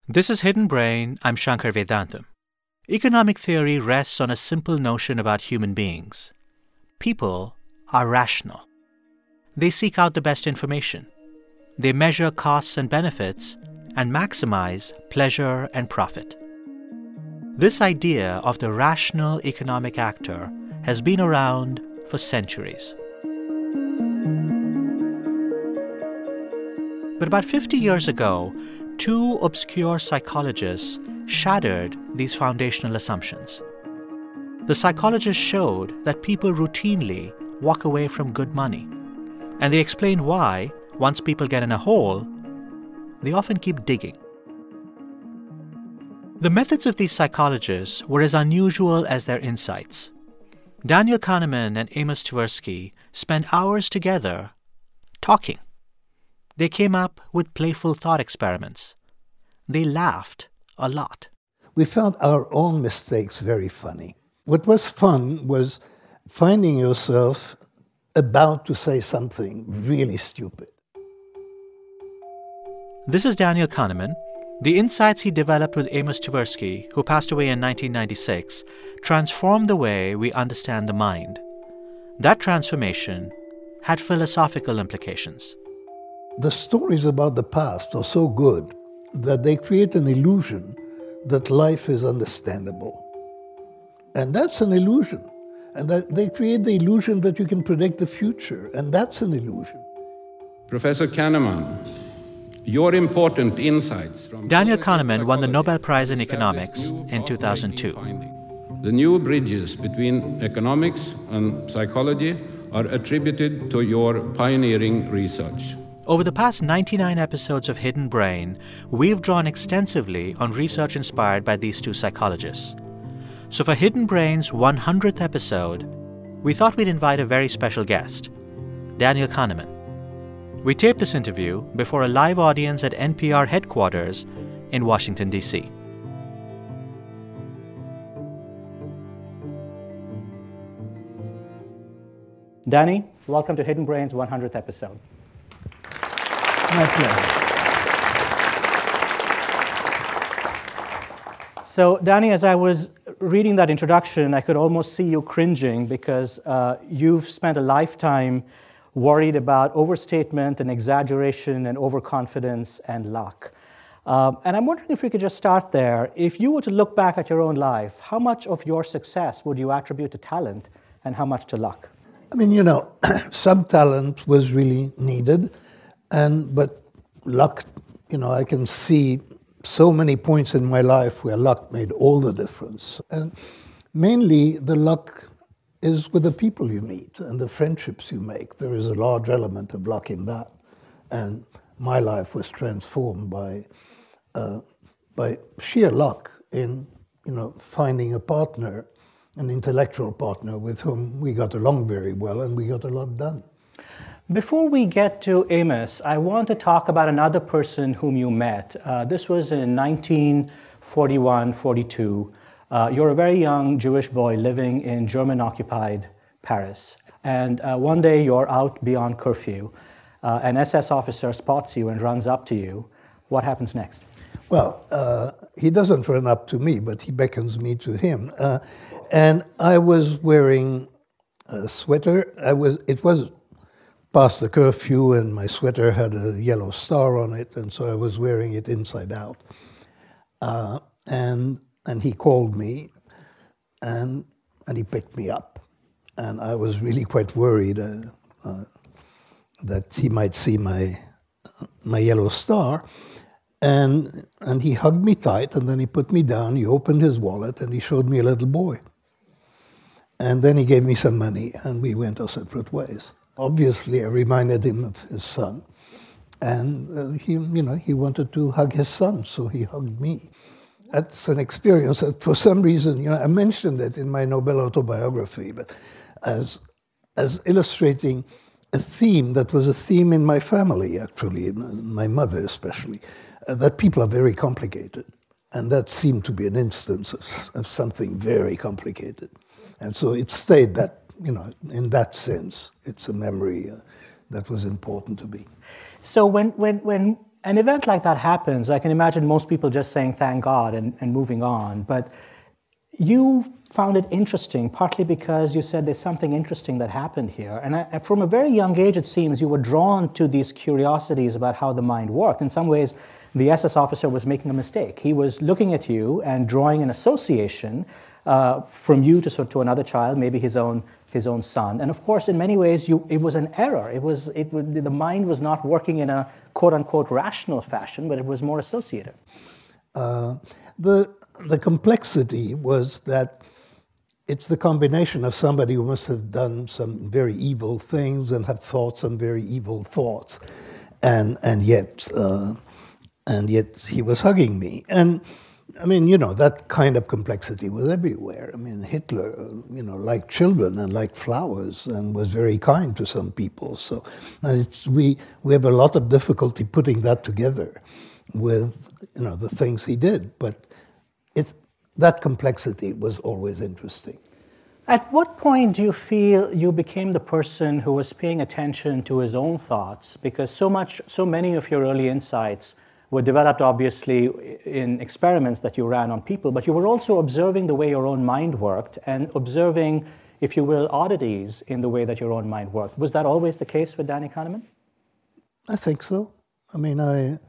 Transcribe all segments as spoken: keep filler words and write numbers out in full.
This is Hidden Brain. I'm Shankar Vedantam. Economic theory rests on a simple notion about human beings. People are rational. They seek out the best information. They measure costs and benefits and maximize pleasure and profit. This idea of the rational economic actor has been around for centuries. But about fifty years ago, two obscure psychologists shattered these foundational assumptions. The psychologists showed that people routinely walk away from good money, and they explained why, once people get in a hole, they often keep digging. The methods of these psychologists were as unusual as their insights. Daniel Kahneman and Amos Tversky spent hours together talking. They came up with playful thought experiments. They laughed a lot. We found our own mistakes very funny. What was fun was finding yourself about to say something really stupid. This is Daniel Kahneman. The insights he developed with Amos Tversky, who passed away in nineteen ninety-six, transformed the way we understand the mind. That transformation had philosophical implications. The stories about the past are so good that they create an illusion that life is understandable. And that's an illusion. And that they create the illusion that you can predict the future, and that's an illusion. Professor Kahneman, your important insights from... Daniel Kahneman won the Nobel Prize in Economics in two thousand two. The new bridges between economics and psychology are attributed to your pioneering research. Over the past ninety-nine episodes of Hidden Brain, we've drawn extensively on research inspired by these two psychologists. So for Hidden Brain's one hundredth episode, we thought we'd invite a very special guest, Daniel Kahneman. We taped this interview before a live audience at N P R headquarters in Washington, D C Danny, welcome to Hidden Brain's one hundredth episode. My pleasure. So, Danny, as I was reading that introduction, I could almost see you cringing because uh, you've spent a lifetime worried about overstatement and exaggeration and overconfidence and luck. Um, and I'm wondering if we could just start there. If you were to look back at your own life, how much of your success would you attribute to talent and how much to luck? I mean, you know, some talent was really needed. And but luck, you know, I can see so many points in my life where luck made all the difference. And mainly the luck is with the people you meet and the friendships you make. There is a large element of luck in that. And my life was transformed by uh, by sheer luck in, you know, finding a partner, an intellectual partner with whom we got along very well and we got a lot done. Before we get to Amos, I want to talk about another person whom you met. Uh, this was in nineteen forty-one forty-two. Uh, you're a very young Jewish boy living in German-occupied Paris. And uh, one day you're out beyond curfew. Uh, an S S officer spots you and runs up to you. What happens next? Well, uh, he doesn't run up to me, but he beckons me to him. Uh, and I was wearing a sweater. I was. It was... past the curfew, and my sweater had a yellow star on it, and so I was wearing it inside out. Uh, and and he called me, and and he picked me up, and I was really quite worried uh, uh, that he might see my my yellow star, and and he hugged me tight, and then he put me down. He opened his wallet, and he showed me a little boy, and then he gave me some money, and we went our separate ways. Obviously, I reminded him of his son, and uh, he, you know, he wanted to hug his son, so he hugged me. That's an experience that, for some reason, you know, I mentioned it in my Nobel autobiography, but as as illustrating a theme that was a theme in my family, actually, my mother especially, uh, that people are very complicated, and that seemed to be an instance of, of something very complicated, and so it stayed that. You know, in that sense, it's a memory uh, that was important to me. So when, when, when an event like that happens, I can imagine most people just saying thank God and, and moving on. But you found it interesting, partly because you said there's something interesting that happened here. And I, from a very young age, it seems, you were drawn to these curiosities about how the mind worked. In some ways, the S S officer was making a mistake. He was looking at you and drawing an association uh, from you to, to another child, maybe his own his own son. And of course, in many ways, you, it was an error. It was, it, the mind was not working in a quote-unquote rational fashion, but it was more associative. Uh, the, the complexity was that it's the combination of somebody who must have done some very evil things and have thought some very evil thoughts. And, and, yet, uh, and yet he was hugging me. And I mean, you know, that kind of complexity was everywhere. I mean, Hitler, you know, liked children and liked flowers and was very kind to some people. So and it's, we, we have a lot of difficulty putting that together with, you know, the things he did. But it, that complexity was always interesting. At what point do you feel you became the person who was paying attention to his own thoughts? Because so much, so many of your early insights were developed, obviously, in experiments that you ran on people, but you were also observing the way your own mind worked and observing, if you will, oddities in the way that your own mind worked. Was that always the case with Danny Kahneman? I think so. I mean, I,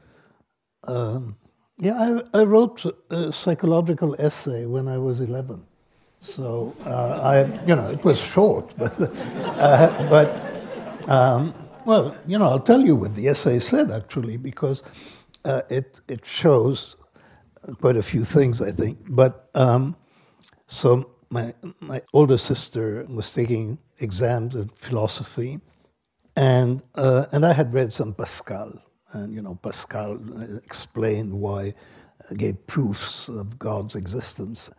um, yeah, I, I wrote a psychological essay when I was eleven. So, uh, I, you know, it was short, but, uh, but um, well, you know, I'll tell you what the essay said, actually, because Uh, it, it shows quite a few things, I think. But um, so my, my older sister was taking exams in philosophy, and, uh, and I had read some Pascal. And, you know, Pascal explained why, uh, gave proofs of God's existence.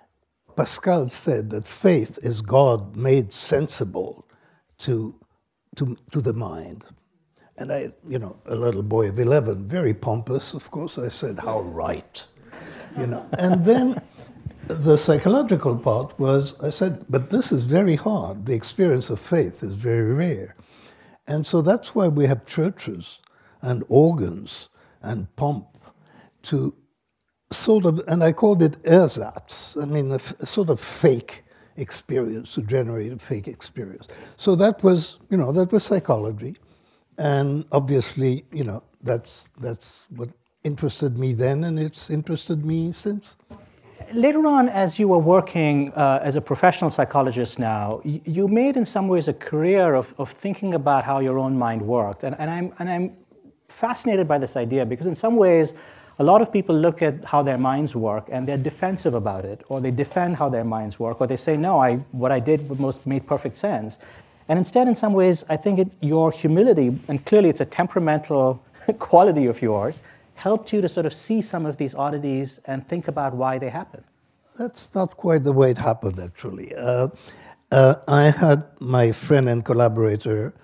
Pascal said that faith is God made sensible to, to, to the mind. And I, you know, a little boy of eleven, very pompous, of course, I said, how right, you know. And then the psychological part was, I said, but this is very hard. The experience of faith is very rare. And so that's why we have churches and organs and pomp to sort of, and I called it ersatz, I mean, a, a sort of fake experience, to generate a fake experience. So that was, you know, that was psychology. And obviously, you know, that's, that's what interested me then, and it's interested me since. Later on, as you were working uh, as a professional psychologist now, you, you made in some ways a career of, of thinking about how your own mind worked. And, and, I'm, and I'm fascinated by this idea because in some ways, a lot of people look at how their minds work and they're defensive about it, or they defend how their minds work, or they say, no, I, what I did most made perfect sense. And instead, in some ways, I think it, your humility, and clearly it's a temperamental quality of yours, helped you to sort of see some of these oddities and think about why they happen. That's not quite the way it happened, actually. Uh, uh, I had my friend and collaborator,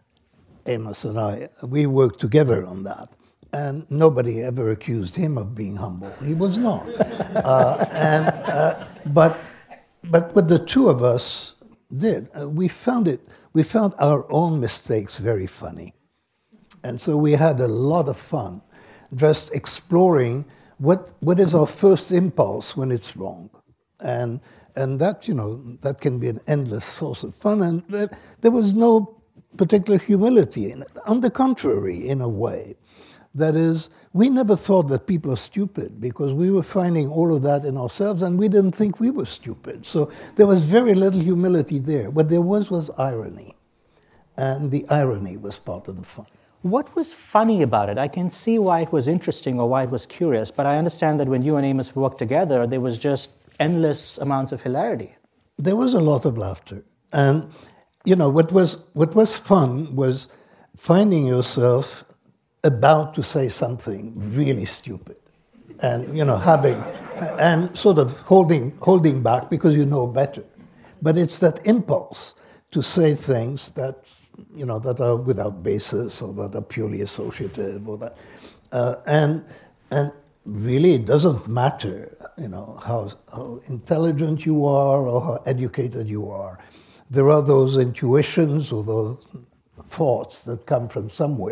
Amos, and I, we worked together on that. And nobody ever accused him of being humble. He was not. uh, and, uh, but, but what the two of us did, uh, we found it, we found our own mistakes very funny. And so we had a lot of fun just exploring what, what is our first impulse when it's wrong. And, and that, you know, that can be an endless source of fun. And uh, there was no particular humility in it. On the contrary, in a way. That is, we never thought that people are stupid because we were finding all of that in ourselves and we didn't think we were stupid. So there was very little humility there. What there was was irony. And the irony was part of the fun. What was funny about it? I can see why it was interesting or why it was curious, but I understand that when you and Amos worked together, there was just endless amounts of hilarity. There was a lot of laughter. And, you know, what was, what was fun was finding yourself about to say something really stupid and, you know, having, and sort of holding, holding back because you know better. But it's that impulse to say things that, you know, that are without basis or that are purely associative or that, uh, and, and really it doesn't matter, you know, how, how intelligent you are or how educated you are. There are those intuitions or those thoughts that come from somewhere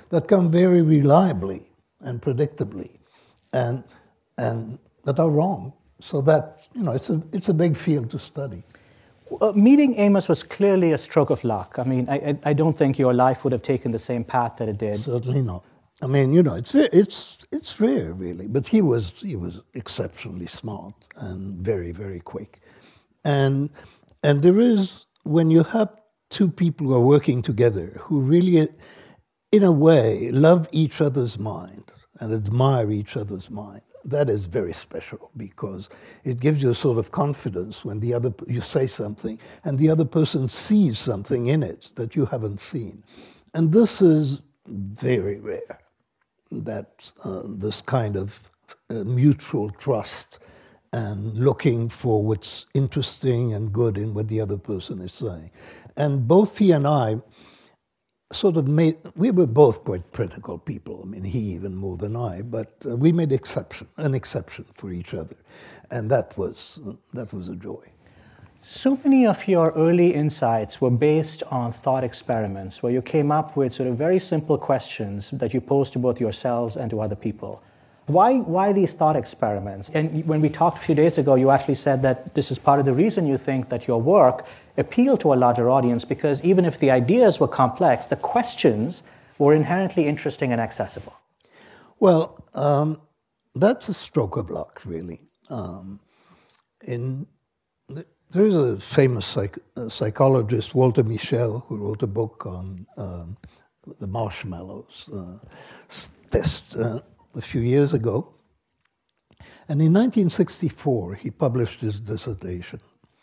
that come very reliably and predictably, and and that are wrong. So that, you know, it's a it's a big field to study. Uh, meeting Amos was clearly a stroke of luck. I mean, I, I don't think your life would have taken the same path that it did. Certainly not. I mean, you know, it's it's it's rare, really. But he was he was exceptionally smart and very, very quick. And and there is, when you have two people who are working together who really, in a way, love each other's mind and admire each other's mind, that is very special, because it gives you a sort of confidence when the other you say something and the other person sees something in it that you haven't seen. And this is very rare, that uh, this kind of uh, mutual trust and looking for what's interesting and good in what the other person is saying. And both he and I sort of made, we were both quite critical people. I mean, he even more than I, but uh, we made exception, an exception for each other. And that was, uh, that was a joy. So many of your early insights were based on thought experiments, where you came up with sort of very simple questions that you posed to both yourselves and to other people. Why, why these thought experiments? And when we talked a few days ago, you actually said that this is part of the reason you think that your work appealed to a larger audience, because even if the ideas were complex, the questions were inherently interesting and accessible. Well, um, that's a stroke of luck, really. Um, in the, there is a famous psych, uh, psychologist, Walter Mischel, who wrote a book on um, the marshmallows uh, test uh, a few years ago. And in nineteen sixty-four, he published his dissertation.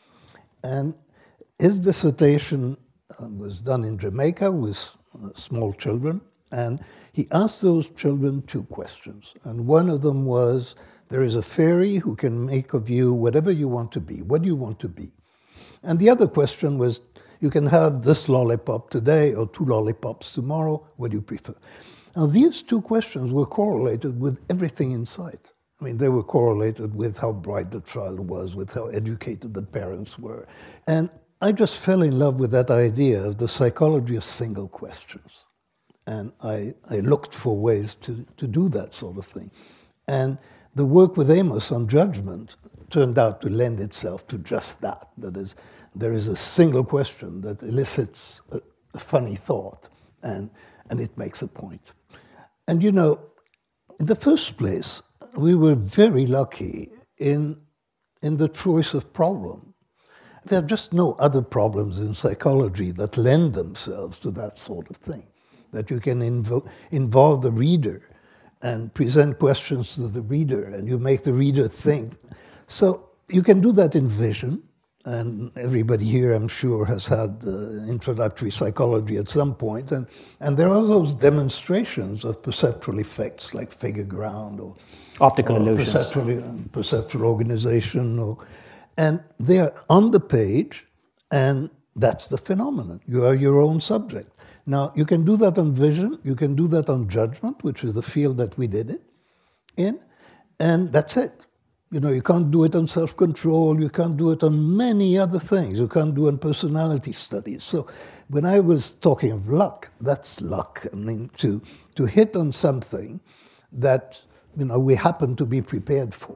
And his dissertation uh, was done in Jamaica with uh, small children. And he asked those children two questions. And one of them was, there is a fairy who can make of you whatever you want to be. What do you want to be? And the other question was, you can have this lollipop today or two lollipops tomorrow. What do you prefer? Now, these two questions were correlated with everything in sight. I mean, they were correlated with how bright the child was, with how educated the parents were. And I just fell in love with that idea of the psychology of single questions. And I, I looked for ways to, to do that sort of thing. And the work with Amos on judgment turned out to lend itself to just that. That is, there is a single question that elicits a, a funny thought, and, and it makes a point. And you know, in the first place, we were very lucky in, in the choice of problem. There are just no other problems in psychology that lend themselves to that sort of thing, that you can invo- involve the reader and present questions to the reader, and you make the reader think. So you can do that in vision, and everybody here, I'm sure, has had uh, introductory psychology at some point, and, and there are those demonstrations of perceptual effects like figure ground or optical or illusions, perceptual, perceptual organization, or, and they are on the page, and that's the phenomenon. You are your own subject. Now, you can do that on vision, you can do that on judgment, which is the field that we did it in, and that's it. You know, you can't do it on self-control, you can't do it on many other things, you can't do it on personality studies. So when I was talking of luck, that's luck. I mean, to, to hit on something that, you know, we happen to be prepared for,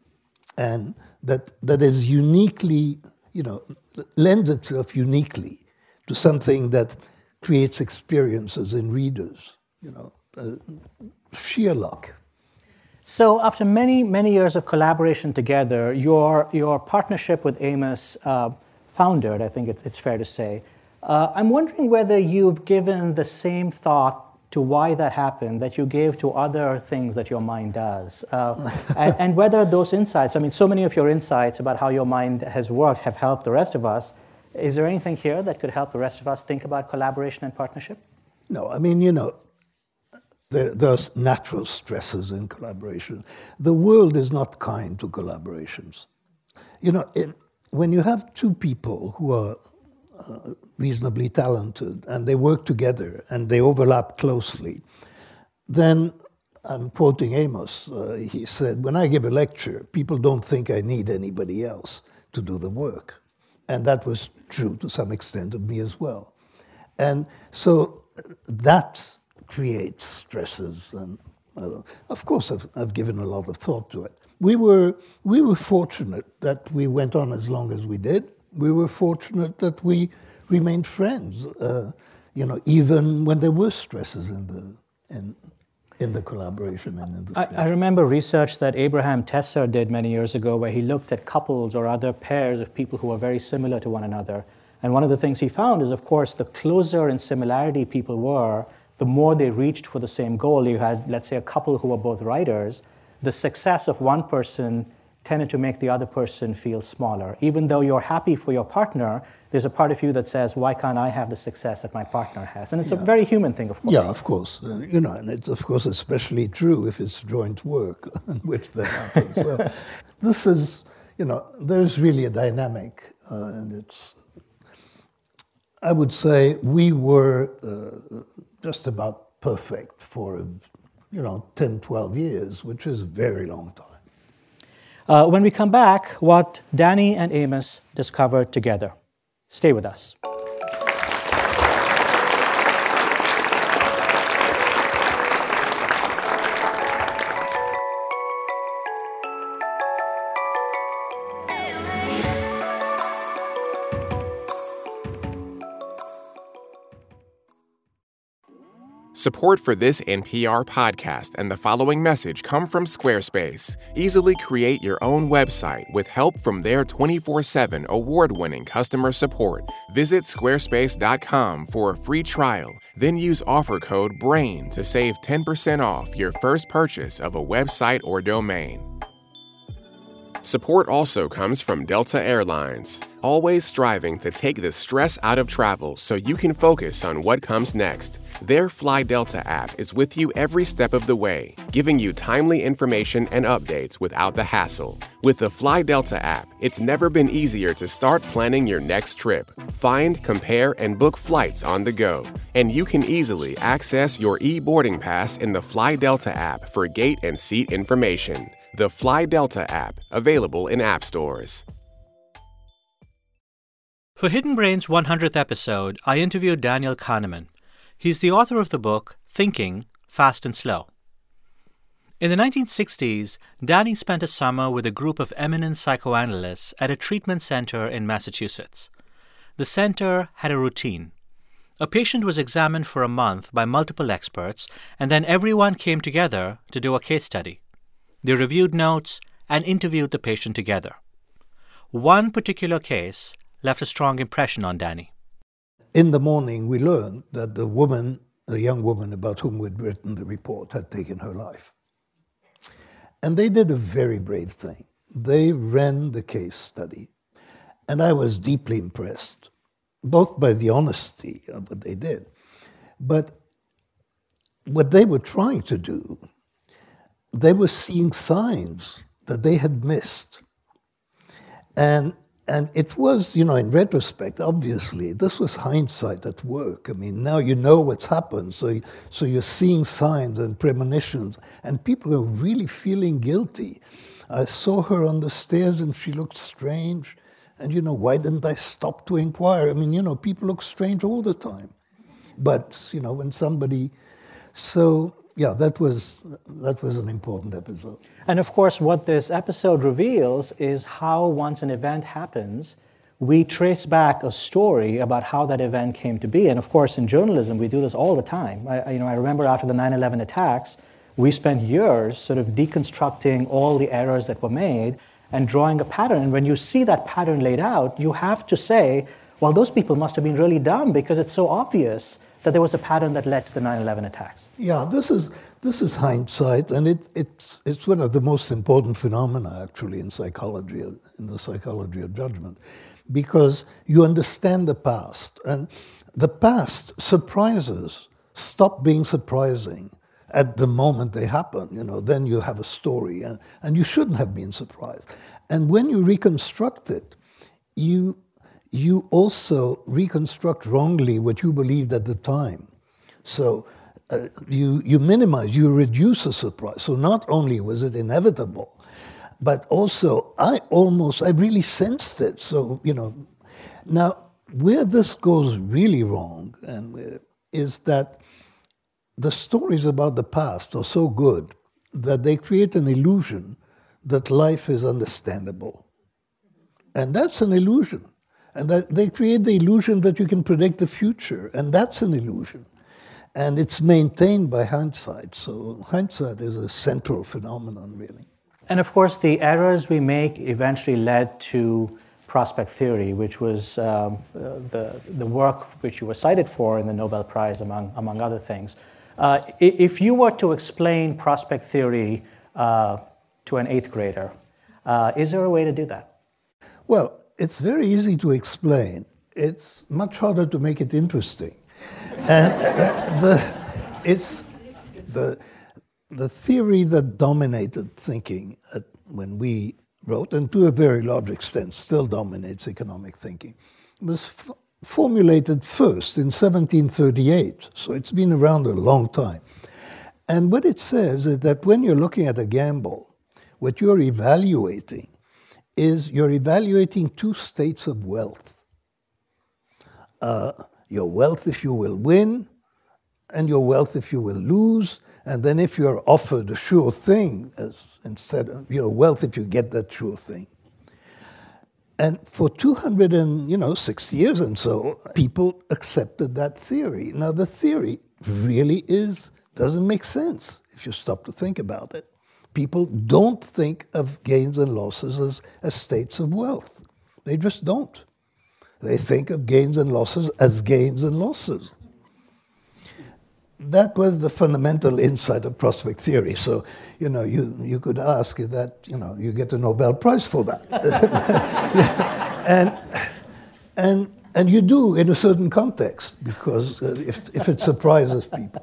and that that is uniquely, you know, lends itself uniquely to something that creates experiences in readers, you know, uh, sheer luck. So after many, many years of collaboration together, your, your partnership with Amos uh, foundered, I think it's, it's fair to say. Uh, I'm wondering whether you've given the same thought to why that happened that you gave to other things that your mind does. Uh, and, and whether those insights, I mean, so many of your insights about how your mind has worked have helped the rest of us. Is there anything here that could help the rest of us think about collaboration and partnership? No, I mean, you know, there, there's natural stresses in collaboration. The world is not kind to collaborations. You know, it, when you have two people who are uh, reasonably talented and they work together and they overlap closely, then, I'm quoting Amos, uh, he said, when I give a lecture, people don't think I need anybody else to do the work. And that was true to some extent of me as well. And so that creates stresses. And uh, of course, I've, I've given a lot of thought to it. We were, we were fortunate that we went on as long as we did. We were fortunate that we remained friends, uh, you know, even when there were stresses in the in, in the collaboration and in the I, I remember research that Abraham Tesser did many years ago where he looked at couples or other pairs of people who are very similar to one another. And one of the things he found is, of course, the closer in similarity people were, the more they reached for the same goal. You had, let's say, a couple who were both writers. The success of one person tended to make the other person feel smaller. Even though you're happy for your partner, there's a part of you that says, why can't I have the success that my partner has? And it's yeah. a very human thing, of course. Yeah, of course. Uh, you know, and it's, of course, especially true if it's joint work, which that happens. So this is, you know, there's really a dynamic, uh, and it's, I would say we were uh, just about perfect for, you know, ten, twelve years, which is a very long time. Uh, when we come back, what Danny and Amos discovered together. Stay with us. Support for this N P R podcast and the following message come from Squarespace. Easily create your own website with help from their twenty-four seven award-winning customer support. Visit squarespace dot com for a free trial. Then use offer code BRAIN to save ten percent off your first purchase of a website or domain. Support also comes from Delta Airlines, always striving to take the stress out of travel so you can focus on what comes next. Their Fly Delta app is with you every step of the way, giving you timely information and updates without the hassle. With the Fly Delta app, it's never been easier to start planning your next trip. Find, compare, and book flights on the go. And you can easily access your e-boarding pass in the Fly Delta app for gate and seat information. The Fly Delta app, available in app stores. For Hidden Brain's one hundredth episode, I interviewed Daniel Kahneman. He's the author of the book, Thinking, Fast and Slow. In the nineteen sixties, Danny spent a summer with a group of eminent psychoanalysts at a treatment center in Massachusetts. The center had a routine. A patient was examined for a month by multiple experts, and then everyone came together to do a case study. They reviewed notes and interviewed the patient together. One particular case left a strong impression on Danny. In the morning, we learned that the woman, the young woman about whom we'd written the report, had taken her life. And they did a very brave thing. They ran the case study. And I was deeply impressed, both by the honesty of what they did, but what they were trying to do. They were seeing signs that they had missed. And and it was, you know, in retrospect, obviously, this was hindsight at work. I mean, now you know what's happened, so, you, so you're seeing signs and premonitions, and people are really feeling guilty. I saw her on the stairs, and she looked strange, and, you know, why didn't I stop to inquire? I mean, you know, people look strange all the time. But, you know, when somebody... So... Yeah, that was that was an important episode. And of course, what this episode reveals is how once an event happens, we trace back a story about how that event came to be. And of course, in journalism, we do this all the time. I, you know, I remember after the nine eleven attacks, we spent years sort of deconstructing all the errors that were made and drawing a pattern. And when you see that pattern laid out, you have to say, well, those people must have been really dumb because it's so obvious that there was a pattern that led to the nine eleven attacks. Yeah, this is this is hindsight, and it, it's it's one of the most important phenomena, actually, in psychology, in the psychology of judgment, because you understand the past, and the past surprises stop being surprising at the moment they happen. You know, then you have a story, and, and you shouldn't have been surprised. And when you reconstruct it, you... you also reconstruct wrongly what you believed at the time. So uh, you, you minimize, you reduce a surprise. So not only was it inevitable, but also I almost, I really sensed it. So, you know, now where this goes really wrong and is that the stories about the past are so good that they create an illusion that life is understandable. And that's an illusion. And that they create the illusion that you can predict the future, and that's an illusion. And it's maintained by hindsight. So hindsight is a central phenomenon, really. And of course, the errors we make eventually led to prospect theory, which was um, the, the work which you were cited for in the Nobel Prize, among, among other things. Uh, if you were to explain prospect theory uh, to an eighth grader, uh, is there a way to do that? Well, it's very easy to explain. It's much harder to make it interesting. And the, it's the, the theory that dominated thinking at, when we wrote, and to a very large extent still dominates economic thinking, was f- formulated first in seventeen thirty-eight, so it's been around a long time. And what it says is that when you're looking at a gamble, what you're evaluating is you're evaluating two states of wealth. Uh, your wealth if you will win, and your wealth if you will lose, and then if you're offered a sure thing, as instead of your wealth if you get that sure thing. And for two hundred and you know sixty years and so, people accepted that theory. Now the theory really is doesn't make sense if you stop to think about it. People don't think of gains and losses as, as states of wealth. They just don't. They think of gains and losses as gains and losses. That was the fundamental insight of prospect theory. So, you know, you, you could ask that, you know, you get a Nobel Prize for that. and, and, and you do in a certain context, because uh, if, if it surprises people.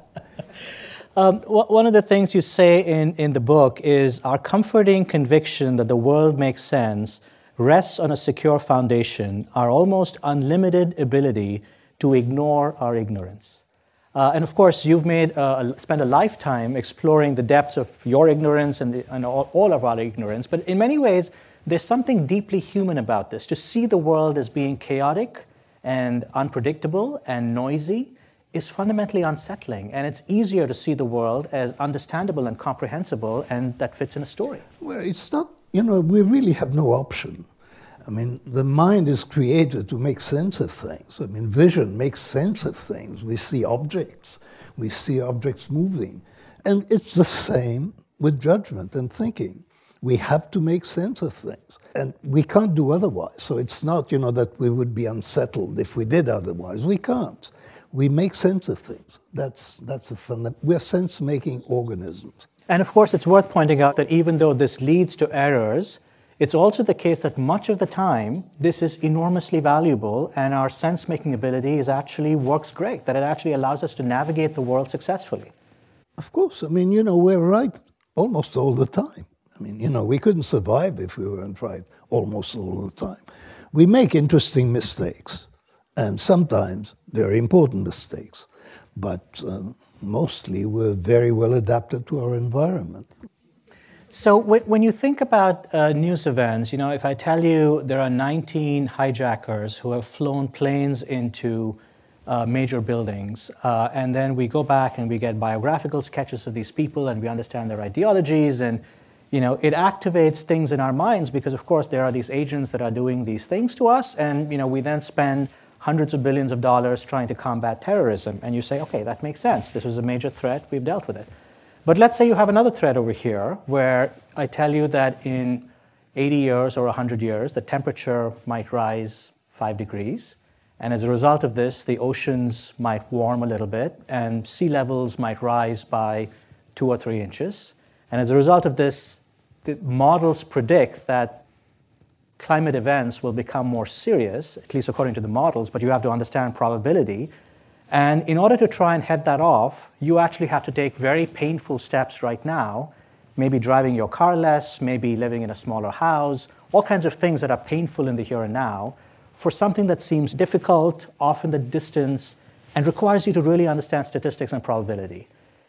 Um, one of the things you say in, in the book is our comforting conviction that the world makes sense rests on a secure foundation, our almost unlimited ability to ignore our ignorance. Uh, and of course, you've made uh, spent a lifetime exploring the depths of your ignorance and, the, and all, all of our ignorance. But in many ways, there's something deeply human about this. To see the world as being chaotic and unpredictable and noisy is fundamentally unsettling. And it's easier to see the world as understandable and comprehensible, and that fits in a story. Well, it's not, you know, we really have no option. I mean, the mind is created to make sense of things. I mean, vision makes sense of things. We see objects. We see objects moving. And it's the same with judgment and thinking. We have to make sense of things. And we can't do otherwise. So it's not, you know, that we would be unsettled if we did otherwise. We can't. We make sense of things. That's, that's the fun. We're sense-making organisms. And of course, it's worth pointing out that even though this leads to errors, it's also the case that much of the time, this is enormously valuable, and our sense-making ability is actually works great, that it actually allows us to navigate the world successfully. Of course. I mean, you know, we're right almost all the time. I mean, you know, we couldn't survive if we weren't right almost all the time. We make interesting mistakes, and sometimes very important mistakes, but uh, mostly we're very well adapted to our environment. So when you think about uh, news events, you know, if I tell you there are nineteen hijackers who have flown planes into uh, major buildings, uh, and then we go back and we get biographical sketches of these people and we understand their ideologies, and, you know, it activates things in our minds because, of course, there are these agents that are doing these things to us, and, you know, we then spend hundreds of billions of dollars trying to combat terrorism, and you say, okay, that makes sense. This is a major threat. We've dealt with it. But let's say you have another threat over here where I tell you that in eighty years or one hundred years, the temperature might rise five degrees. And as a result of this, the oceans might warm a little bit and sea levels might rise by two or three inches. And as a result of this, the models predict that climate events will become more serious, at least according to the models, but you have to understand probability. And in order to try and head that off, you actually have to take very painful steps right now, maybe driving your car less, maybe living in a smaller house, all kinds of things that are painful in the here and now, for something that seems difficult, off in the distance, and requires you to really understand statistics and probability.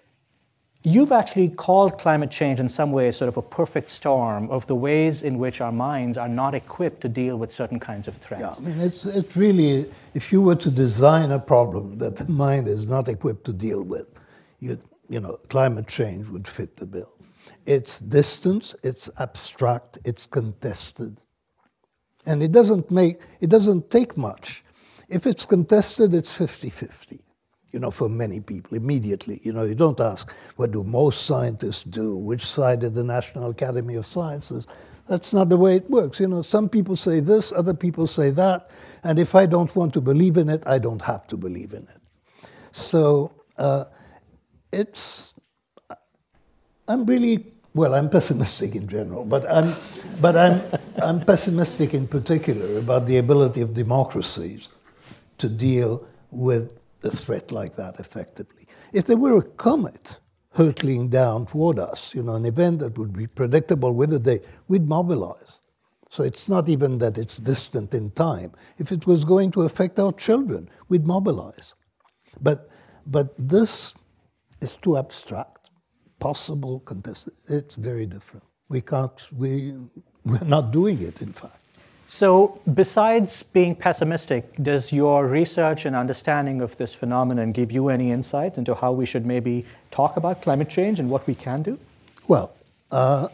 You've actually called climate change in some ways sort of a perfect storm of the ways in which our minds are not equipped to deal with certain kinds of threats. Yeah, I mean, it's, it's really, if you were to design a problem that the mind is not equipped to deal with, you, you know, climate change would fit the bill. It's distant, it's abstract, it's contested. And it doesn't make, it doesn't take much. If it's contested, it's fifty-fifty, you know, for many people, immediately. You know, you don't ask, what do most scientists do? Which side of the National Academy of Sciences? That's not the way it works. You know, some people say this, other people say that, and if I don't want to believe in it, I don't have to believe in it. So uh, it's, I'm really, well, I'm pessimistic in general, but I'm, but I'm, I'm pessimistic in particular about the ability of democracies to deal with a threat like that effectively. If there were a comet hurtling down toward us, you know, an event that would be predictable with a day, we'd mobilize. So it's not even that it's distant in time. If it was going to affect our children, we'd mobilize. But, but this is too abstract, possible, contested. It's very different. We can't, we, we're not doing it, in fact. So besides being pessimistic, does your research and understanding of this phenomenon give you any insight into how we should maybe talk about climate change and what we can do? Well, uh,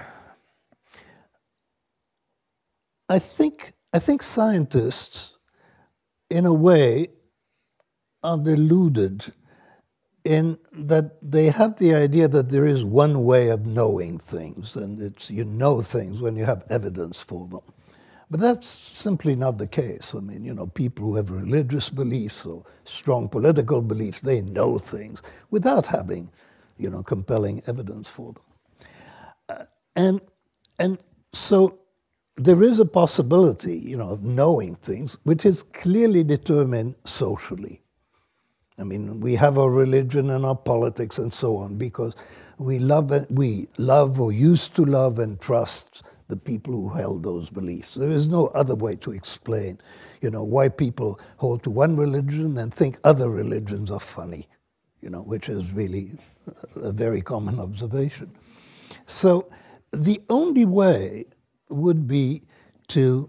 I think, I think scientists, in a way, are deluded in that they have the idea that there is one way of knowing things, and it's you know things when you have evidence for them. But that's simply not the case. I mean, you know, people who have religious beliefs or strong political beliefs, they know things without having, you know, compelling evidence for them. Uh, and, and so there is a possibility, you know, of knowing things which is clearly determined socially. I mean, we have our religion and our politics and so on because we love, we love or used to love and trust the people who held those beliefs. There is no other way to explain, you know, why people hold to one religion and think other religions are funny, you know, which is really a very common observation. So the only way would be to,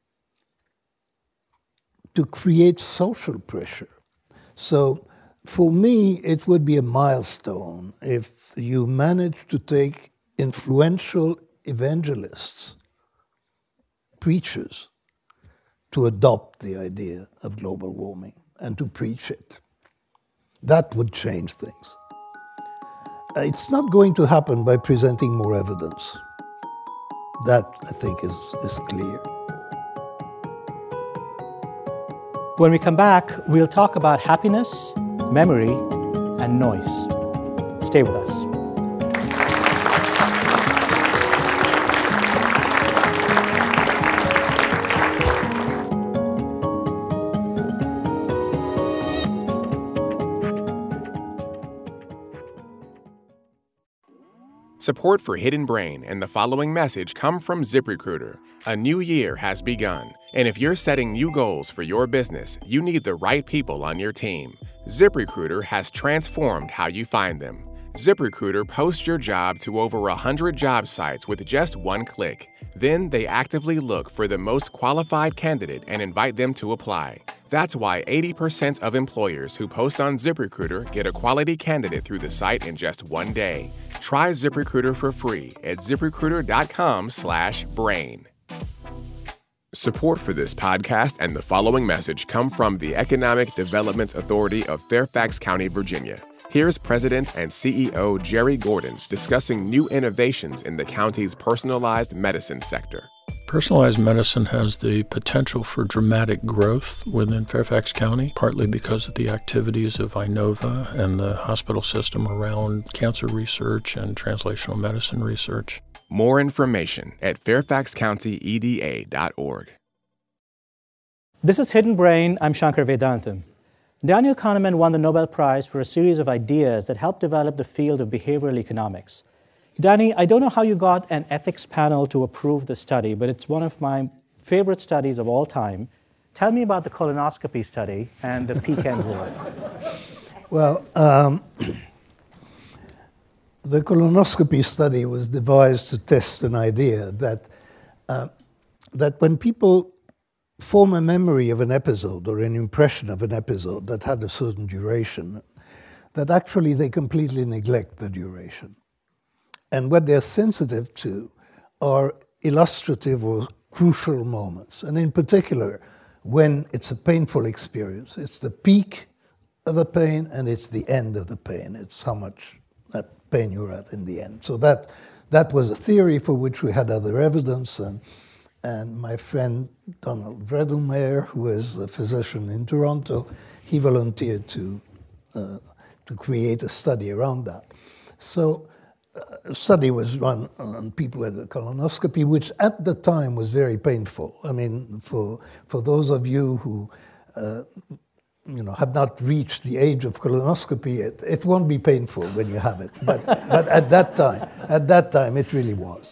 to create social pressure. So for me, it would be a milestone if you manage to take influential evangelists, preachers, to adopt the idea of global warming and to preach it. That would change things. It's not going to happen by presenting more evidence. That, I think, is, is clear. When we come back, we'll talk about happiness, memory, and noise. Stay with us. Support for Hidden Brain and the following message come from ZipRecruiter. A new year has begun, and if you're setting new goals for your business, you need the right people on your team. ZipRecruiter has transformed how you find them. ZipRecruiter posts your job to over one hundred job sites with just one click. Then they actively look for the most qualified candidate and invite them to apply. That's why eighty percent of employers who post on ZipRecruiter get a quality candidate through the site in just one day. Try ZipRecruiter for free at ZipRecruiter.com slash brain. Support for this podcast and the following message come from the Economic Development Authority of Fairfax County, Virginia. Here's President and C E O Jerry Gordon discussing new innovations in the county's personalized medicine sector. Personalized medicine has the potential for dramatic growth within Fairfax County, partly because of the activities of Inova and the hospital system around cancer research and translational medicine research. More information at fairfax county e d a dot org. This is Hidden Brain. I'm Shankar Vedantam. Daniel Kahneman won the Nobel Prize for a series of ideas that helped develop the field of behavioral economics. Danny, I don't know how you got an ethics panel to approve the study, but it's one of my favorite studies of all time. Tell me about the colonoscopy study and the pecan rule. Well, um, the colonoscopy study was devised to test an idea that, uh, that when people form a memory of an episode or an impression of an episode that had a certain duration, that actually they completely neglect the duration. And what they're sensitive to are illustrative or crucial moments. And in particular, when it's a painful experience, it's the peak of the pain and it's the end of the pain. It's how much that pain you're at in the end. So that that was a theory for which we had other evidence. And, and my friend Donald Vredelmeyer, who is a physician in Toronto, he volunteered to, uh, to create a study around that. So a study was run on people with a colonoscopy, which at the time was very painful. I mean, for for those of you who uh, you know have not reached the age of colonoscopy, it, it won't be painful when you have it. But but at that time, at that time, it really was.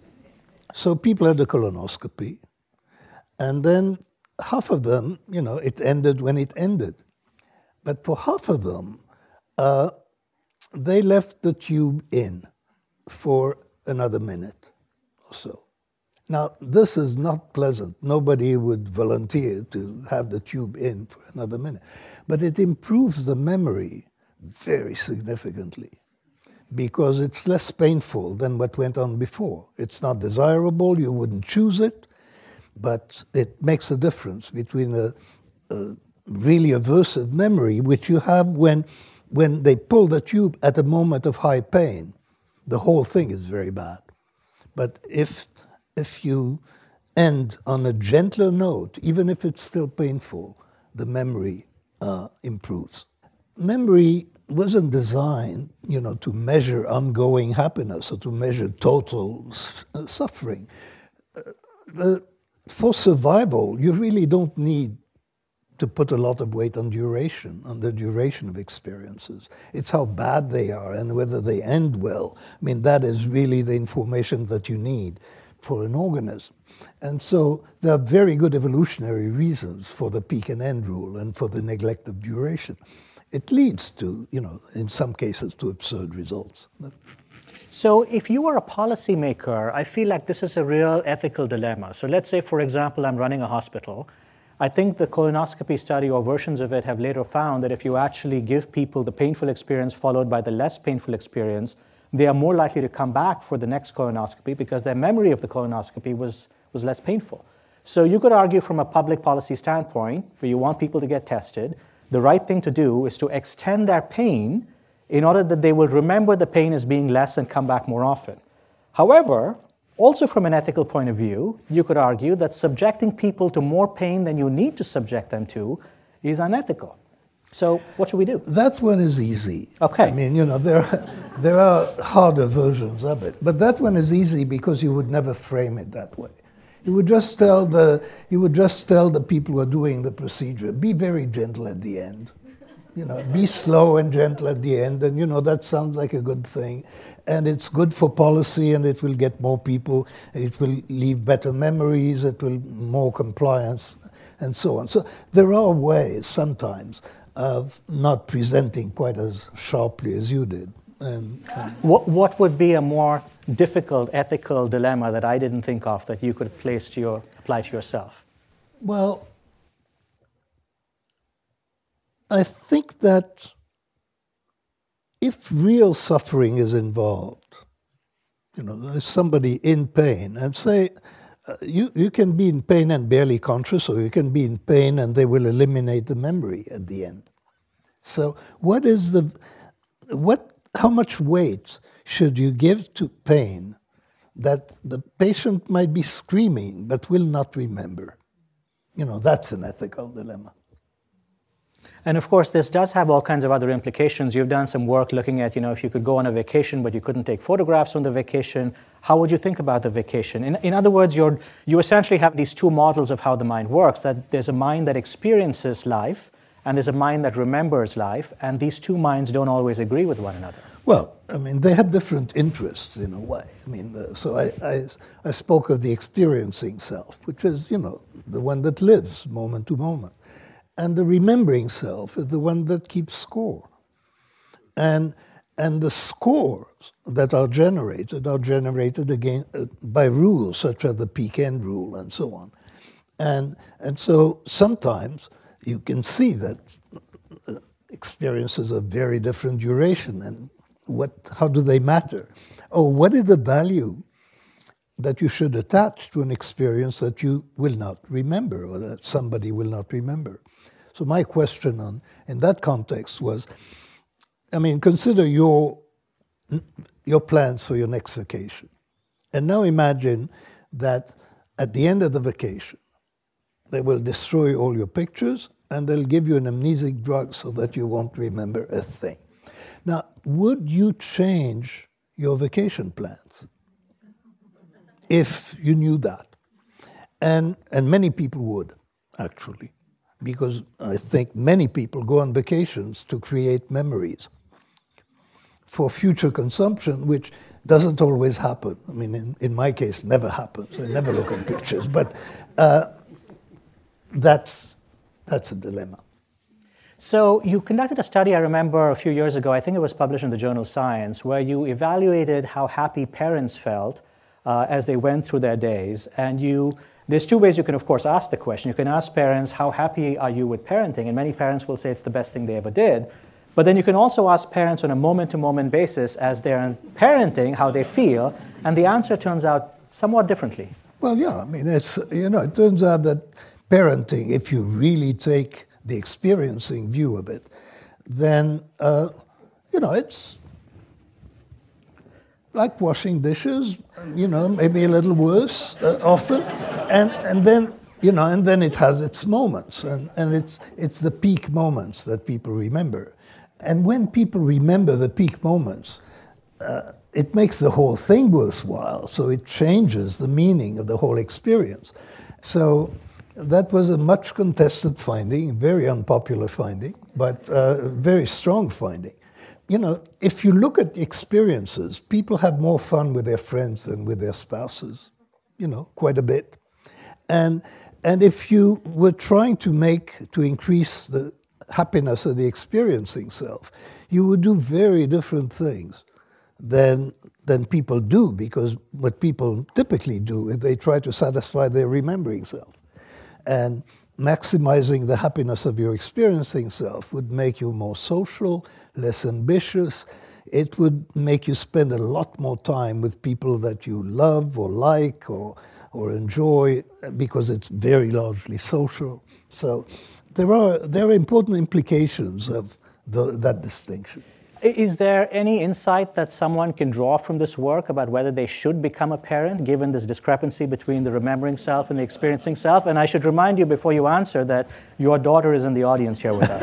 So people had a colonoscopy, and then half of them, you know, it ended when it ended. But for half of them, uh, they left the tube in for another minute or so. Now, this is not pleasant. Nobody would volunteer to have the tube in for another minute. But it improves the memory very significantly because it's less painful than what went on before. It's not desirable, you wouldn't choose it, but it makes a difference between a, a really aversive memory, which you have when When they pull the tube at a moment of high pain, the whole thing is very bad. But if, if you end on a gentler note, even if it's still painful, the memory uh, improves. Memory wasn't designed, you know, to measure ongoing happiness or to measure total uh, suffering. Uh, the, for survival, you really don't need to put a lot of weight on duration, on the duration of experiences. It's how bad they are and whether they end well. I mean, that is really the information that you need for an organism. And so there are very good evolutionary reasons for the peak and end rule and for the neglect of duration. It leads to, you know, in some cases, to absurd results. So if you are a policymaker, I feel like this is a real ethical dilemma. So let's say, for example, I'm running a hospital. I think the colonoscopy study or versions of it have later found that if you actually give people the painful experience followed by the less painful experience, they are more likely to come back for the next colonoscopy because their memory of the colonoscopy was, was less painful. So you could argue from a public policy standpoint, where you want people to get tested, the right thing to do is to extend their pain in order that they will remember the pain as being less and come back more often. However, also from an ethical point of view, you could argue that subjecting people to more pain than you need to subject them to is unethical. So what should we do? That one is easy. Okay. I mean, you know, there are, there are harder versions of it. But that one is easy because you would never frame it that way. You would just tell the, you would just tell the people who are doing the procedure, be very gentle at the end. You know, be slow and gentle at the end, and you know, that sounds like a good thing. And it's good for policy, and it will get more people, it will leave better memories, it will more compliance, and so on. So there are ways sometimes of not presenting quite as sharply as you did. And, and what, what would be a more difficult ethical dilemma that I didn't think of that you could place to your, apply to yourself? Well, I think that if real suffering is involved, you know, there's somebody in pain, and say, uh, you, you can be in pain and barely conscious, or you can be in pain and they will eliminate the memory at the end. So what is the, what, how much weight should you give to pain that the patient might be screaming but will not remember? You know, that's an ethical dilemma. And of course, this does have all kinds of other implications. You've done some work looking at, you know, if you could go on a vacation, but you couldn't take photographs on the vacation, how would you think about the vacation? In, in other words, you're, you essentially have these two models of how the mind works, that there's a mind that experiences life, and there's a mind that remembers life, and these two minds don't always agree with one another. Well, I mean, they have different interests in a way. I mean, the, so I, I, I spoke of the experiencing self, which is, you know, the one that lives moment to moment. And the remembering self is the one that keeps score. And, and the scores that are generated are generated again uh, by rules such as the peak-end rule and so on. And, and so sometimes you can see that uh, experiences of very different duration, and what, how do they matter? Or what is the value that you should attach to an experience that you will not remember, or that somebody will not remember? So my question on, in that context was, I mean, consider your, your plans for your next vacation. And now imagine that at the end of the vacation, they will destroy all your pictures and they'll give you an amnesic drug so that you won't remember a thing. Now, would you change your vacation plans if you knew that? And, and many people would, actually, because I think many people go on vacations to create memories for future consumption, which doesn't always happen. I mean, in, in my case, never happens. I never look at pictures. But uh, that's, that's a dilemma. So you conducted a study, I remember, a few years ago, I think it was published in the journal Science, where you evaluated how happy parents felt uh, as they went through their days. And you, there's two ways you can, of course, ask the question. You can ask parents, how happy are you with parenting? And many parents will say it's the best thing they ever did. But then you can also ask parents on a moment-to-moment basis as they're parenting how they feel, and the answer turns out somewhat differently. Well, yeah, I mean, it's, you know, it turns out that parenting, if you really take the experiencing view of it, then, uh, you know, it's like washing dishes, you know, maybe a little worse uh, often, and, and then, you know, and then it has its moments, and, and it's, it's the peak moments that people remember. And when people remember the peak moments, uh, it makes the whole thing worthwhile. So it changes the meaning of the whole experience. So that was a much contested finding, very unpopular finding, but a very strong finding. You know, if you look at the experiences, people have more fun with their friends than with their spouses, you know, quite a bit. And, and if you were trying to make, to increase the happiness of the experiencing self, you would do very different things than, than people do, because what people typically do is they try to satisfy their remembering self. And maximizing the happiness of your experiencing self would make you more social, less ambitious. It would make you spend a lot more time with people that you love or like or, or enjoy, because it's very largely social. So There are, there are important implications of the, that distinction. Is there any insight that someone can draw from this work about whether they should become a parent, given this discrepancy between the remembering self and the experiencing self? And I should remind you before you answer that your daughter is in the audience here with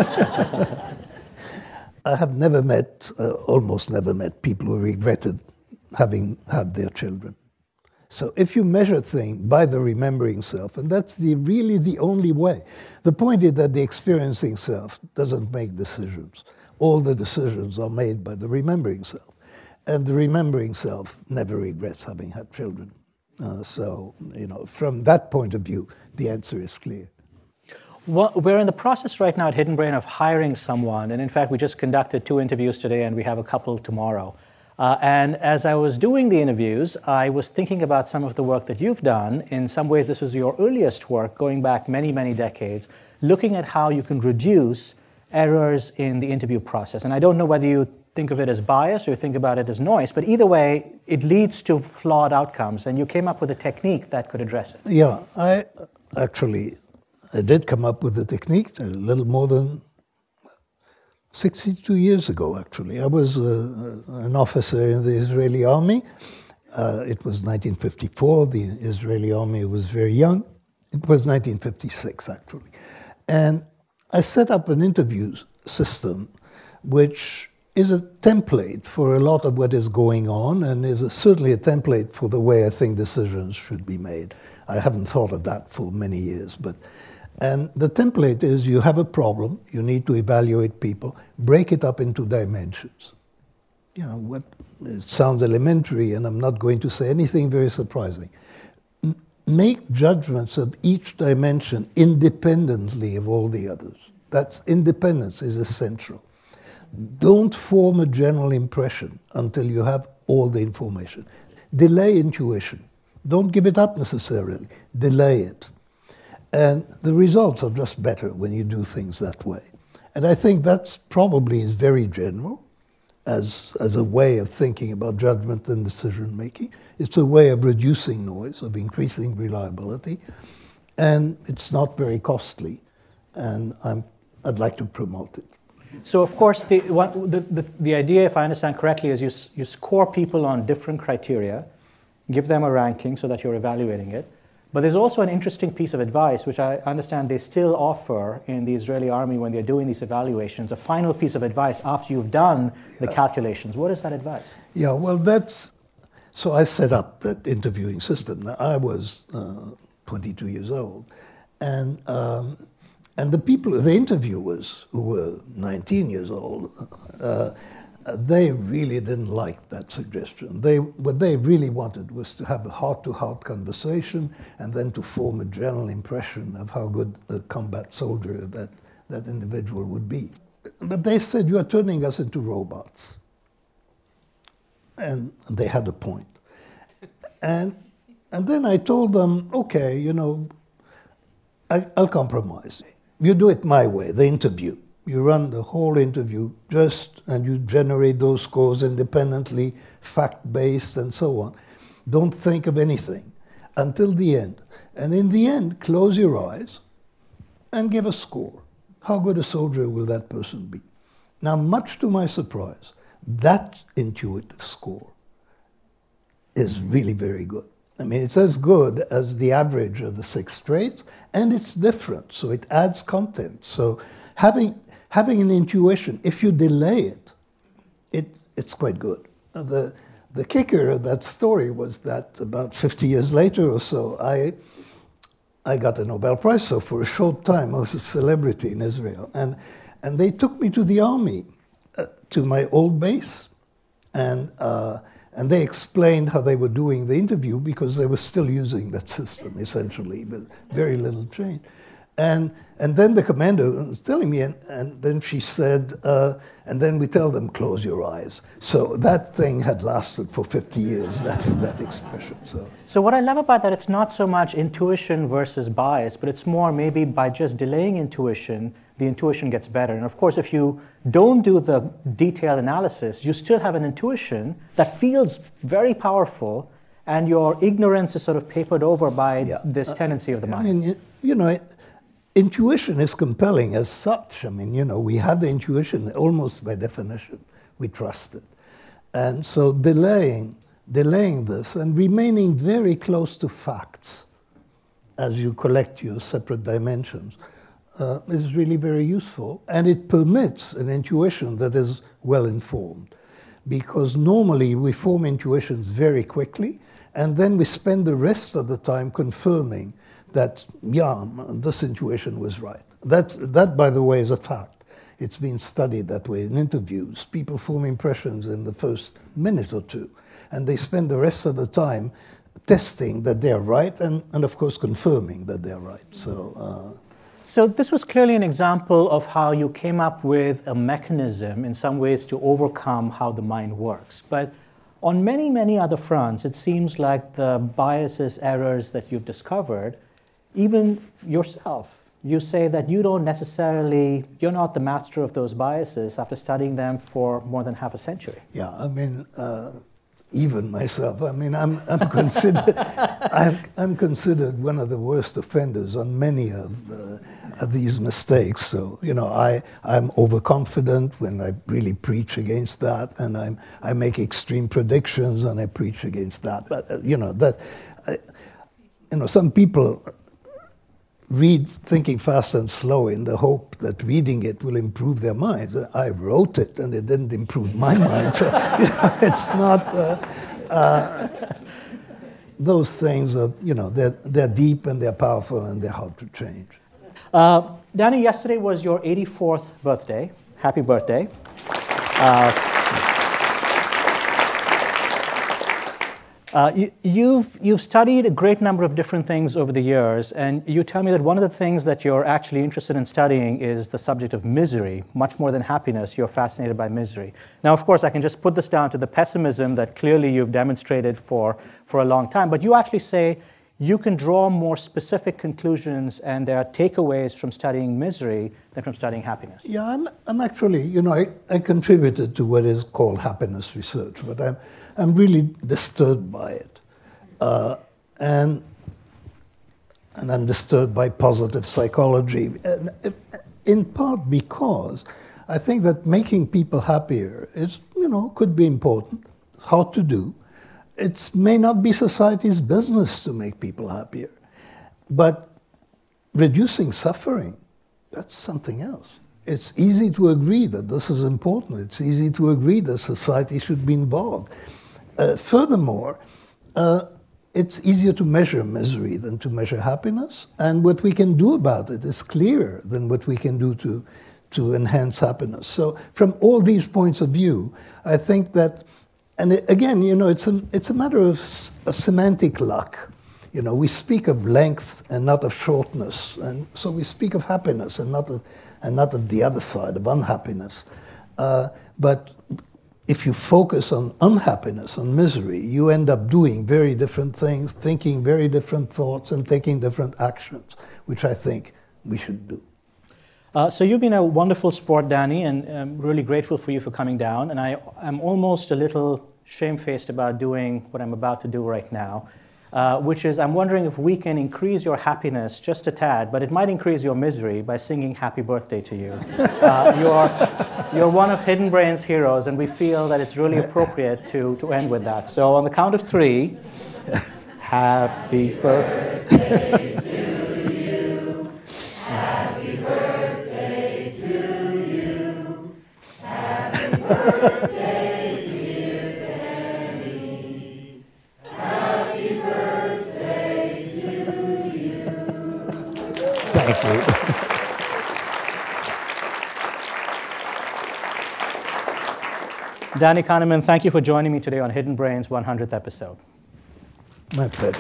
us. I have never met, uh, almost never met, people who regretted having had their children. So if you measure things by the remembering self, and that's the, really the only way. The point is that the experiencing self doesn't make decisions. All the decisions are made by the remembering self. And the remembering self never regrets having had children. Uh, so, you know, from that point of view, the answer is clear. Well, we're in the process right now at Hidden Brain of hiring someone. And in fact, we just conducted two interviews today, and we have a couple tomorrow. Uh, and as I was doing the interviews, I was thinking about some of the work that you've done. In some ways, this was your earliest work, going back many, many decades, looking at how you can reduce errors in the interview process. And I don't know whether you think of it as bias or you think about it as noise, but either way, it leads to flawed outcomes. And you came up with a technique that could address it. Yeah, I actually I did come up with a technique a little more than sixty-two years ago, actually. I was uh, an officer in the Israeli army. Uh, it was nineteen fifty-four. The Israeli army was very young. It was nineteen fifty-six, actually. And I set up an interview system which is a template for a lot of what is going on, and is a, certainly a template for the way I think decisions should be made. I haven't thought of that for many years, but and the template is you have a problem, you need to evaluate people, break it up into dimensions. You know, what it sounds elementary, and I'm not going to say anything very surprising. M- make judgments of each dimension independently of all the others. That's independence is essential. Don't form a general impression until you have all the information. Delay intuition. Don't give it up necessarily. Delay it. And the results are just better when you do things that way. And I think that's probably is very general as, as a way of thinking about judgment and decision making. It's a way of reducing noise, of increasing reliability, and it's not very costly. And I'm, I'd like to promote it. So, of course, the, one, the, the, the idea, if I understand correctly, is you, you score people on different criteria, give them a ranking so that you're evaluating it. But there's also an interesting piece of advice, which I understand they still offer in the Israeli army when they're doing these evaluations, a final piece of advice after you've done the yeah. calculations. What is that advice? Yeah, well, that's... So I set up that interviewing system. Now, I was uh, twenty-two years old, and... Um, And the people, the interviewers, who were nineteen years old, uh, they really didn't like that suggestion. They, what they really wanted was to have a heart-to-heart conversation and then to form a general impression of how good a combat soldier that, that individual would be. But they said, you are turning us into robots. And they had a point. And, and then I told them, okay, you know, I, I'll compromise. You do it my way, the interview. You run the whole interview just, and you generate those scores independently, fact-based, and so on. Don't think of anything until the end. And in the end, close your eyes and give a score. How good a soldier will that person be? Now, much to my surprise, that intuitive score is really very good. I mean, it's as good as the average of the six traits, and it's different, so it adds content. So having, having an intuition, if you delay it, it it's quite good. The, the kicker of that story was that about fifty years later or so, I, I got a Nobel Prize, so for a short time I was a celebrity in Israel. And, and they took me to the army, uh, to my old base, and uh, And they explained how they were doing the interview because they were still using that system, essentially, but very little change. And, and then the commander was telling me, and, and then she said, uh, and then we tell them, close your eyes. So that thing had lasted for fifty years, that, that expression. So. so what I love about that, it's not so much intuition versus bias, but it's more maybe by just delaying intuition, the intuition gets better. And of course, if you don't do the detailed analysis, you still have an intuition that feels very powerful, and your ignorance is sort of papered over by yeah. this tendency of the mind. I mean, you know, it, intuition is compelling as such. I mean, you know, we have the intuition almost by definition. We trust it. And so delaying, delaying this and remaining very close to facts as you collect your separate dimensions Uh, is really very useful, and it permits an intuition that is well-informed, because normally we form intuitions very quickly, and then we spend the rest of the time confirming that, yeah, this intuition was right. That's, that, by the way, is a fact. It's been studied that way in interviews. People form impressions in the first minute or two, and they spend the rest of the time testing that they're right, and, and of course confirming that they're right. So. Uh, So this was clearly an example of how you came up with a mechanism in some ways to overcome how the mind works. But on many, many other fronts, it seems like the biases, errors that you've discovered, even yourself, you say that you don't necessarily, you're not the master of those biases after studying them for more than half a century. Yeah, I mean, uh, even myself, I mean, I'm, I'm considered, I'm, I'm considered one of the worst offenders on many of, uh, of these mistakes. So, you know, I, I'm overconfident when I really preach against that, and I'm, I make extreme predictions and I preach against that. But, uh, you know, that, I, you know, some people read Thinking Fast and Slow in the hope that reading it will improve their minds. I wrote it and it didn't improve my mind. So, you know, it's not, uh, uh, those things are, you know, they're, they're deep and they're powerful and they're hard to change. Uh, Danny, yesterday was your eighty-fourth birthday. Happy birthday. Uh, Uh, you, you've, you've studied a great number of different things over the years, and you tell me that one of the things that you're actually interested in studying is the subject of misery. Much more than happiness, you're fascinated by misery. Now, of course, I can just put this down to the pessimism that clearly you've demonstrated for, for a long time, but you actually say you can draw more specific conclusions and there are takeaways from studying misery than from studying happiness. Yeah, I'm, I'm actually, you know, I, I contributed to what is called happiness research, but I'm, I'm really disturbed by it. Uh, and, and I'm disturbed by positive psychology, and in part because I think that making people happier is, you know, could be important. It's hard to do. It may not be society's business to make people happier, but reducing suffering, that's something else. It's easy to agree that this is important. It's easy to agree that society should be involved. Uh, furthermore, uh, it's easier to measure misery than to measure happiness, and what we can do about it is clearer than what we can do to, to enhance happiness. So from all these points of view, I think that, and it, again, you know, it's a, it's a matter of s- a semantic luck. You know, we speak of length and not of shortness, and so we speak of happiness and not of, and not of the other side, of unhappiness. Uh, but if you focus on unhappiness, on misery, you end up doing very different things, thinking very different thoughts, and taking different actions, which I think we should do. Uh, so you've been a wonderful sport, Danny, and I'm really grateful for you for coming down. And I, I'm almost a little shamefaced about doing what I'm about to do right now, uh, which is I'm wondering if we can increase your happiness just a tad, but it might increase your misery by singing happy birthday to you. Uh, you're, you're one of Hidden Brain's heroes, and we feel that it's really appropriate to, to end with that. So on the count of three, happy birthday to you, happy birthday to you, happy birthday, dear Danny, happy birthday to you. Thank you. Danny Kahneman, thank you for joining me today on Hidden Brain's one hundredth episode. My pleasure.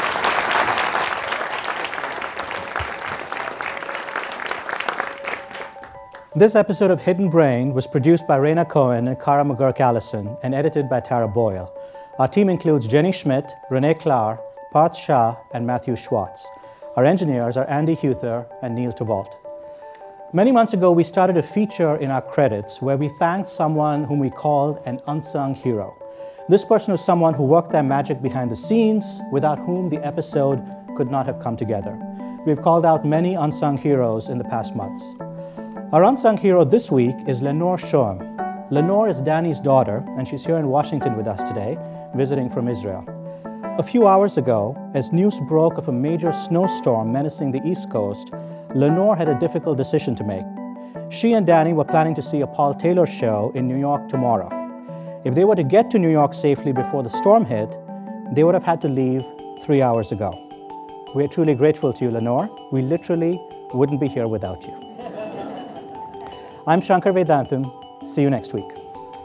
This episode of Hidden Brain was produced by Raina Cohen and Kara McGurk-Allison and edited by Tara Boyle. Our team includes Jenny Schmidt, Renee Klahr, Parth Shah, and Matthew Schwartz. Our engineers are Andy Huther and Neil Tavolt. Many months ago, we started a feature in our credits where we thanked someone whom we called an unsung hero. This person was someone who worked their magic behind the scenes, without whom the episode could not have come together. We've called out many unsung heroes in the past months. Our unsung hero this week is Lenore Shoam. Lenore is Danny's daughter, and she's here in Washington with us today, visiting from Israel. A few hours ago, as news broke of a major snowstorm menacing the East Coast, Lenore had a difficult decision to make. She and Danny were planning to see a Paul Taylor show in New York tomorrow. If they were to get to New York safely before the storm hit, they would have had to leave three hours ago. We are truly grateful to you, Lenore. We literally wouldn't be here without you. I'm Shankar Vedantam. See you next week.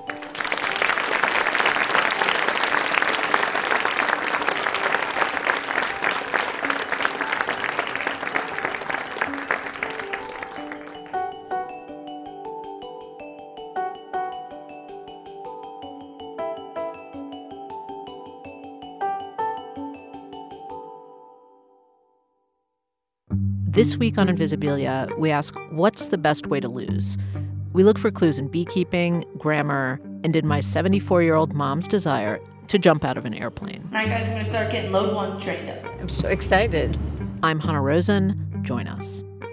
This week on Invisibilia, we ask, what's the best way to lose? We look for clues in beekeeping, grammar, and in my seventy-four-year-old mom's desire to jump out of an airplane. All right, guys, I'm going to start getting load one trained up. I'm so excited. I'm Hannah Rosen. Join us.